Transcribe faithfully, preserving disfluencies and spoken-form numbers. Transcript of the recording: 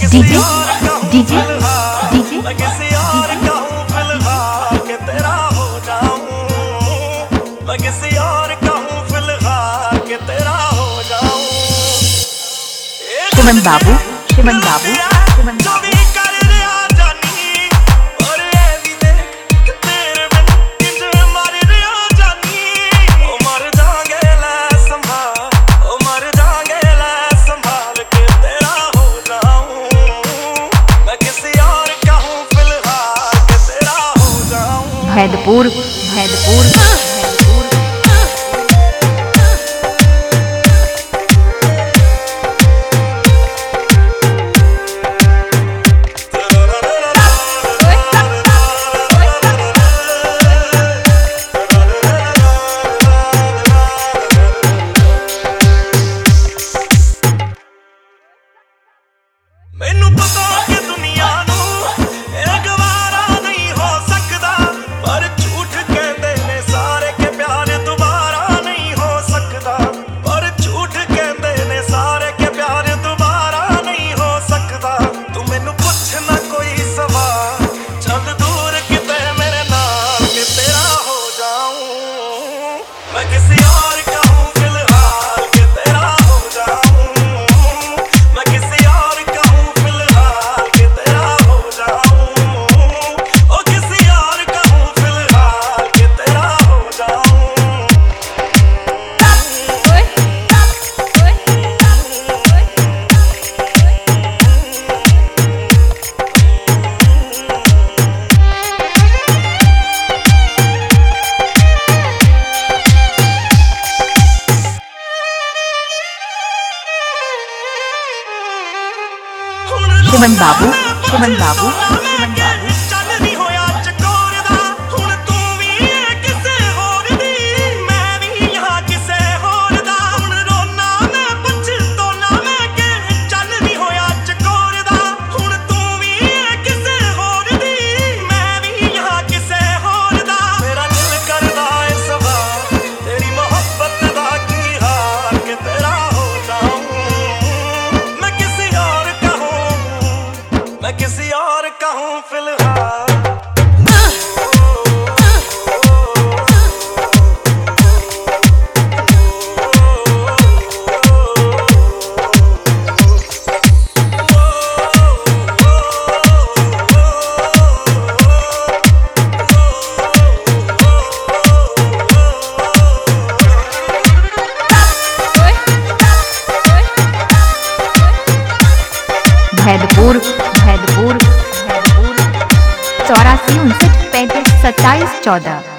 DJ DJ DJ मैं किसी और का हूँ फिलहाल के तेरा हो जाऊं। मैं किसी और का हूँ फिलहाल के तेरा हो जाऊं। शिवन बाबू शिवन बाबू शिवन बाबू भैदपुर भैदपुर भैदपुर मैनू पता कि दुनिया नू ए गवारा नहीं हो सकदा, पर झूठ कहंदे ने सारे के प्यार दोबारा नहीं हो सकदा। पर झूठ कहंदे ने सारे के प्यार दोबारा नहीं हो सकदा। तू मैनू पुछ ना कोई सवाल, चल दूर किते मेरे नाल के तेरा हो जाऊं। मैं किसी और का हूं फिलहाल के तेरा हो जाऊं। मैं किसी और का हूं फिलहाल के तेरा हो जाऊं। ओ किसी और का हूं फिलहाल के तेरा हो जाऊं। शिवन बाबू शिवन बाबू शिवन बाबू चल नहीं होया चकोर दा, हुण तू भी है किसे होर दी, मैं भी यहाँ किसे होर दा। हुण रोना मैं पछतोना मैं के चल नहीं होया चकोर दा, हुण तू भी है किसे होर दी, मैं भी यहाँ किसे होर दा। मेरा दिल करदा है सवाल, तेरी मोहब्बत दा की हाल के तेरा हो जाऊं। मैं किसी और का हूं, मैं किसी और का हूं फिलहाल। भैदपुर भैदपुर भैदपुर चौरासी उनसठ पैंतीस सत्ताईस चौदह।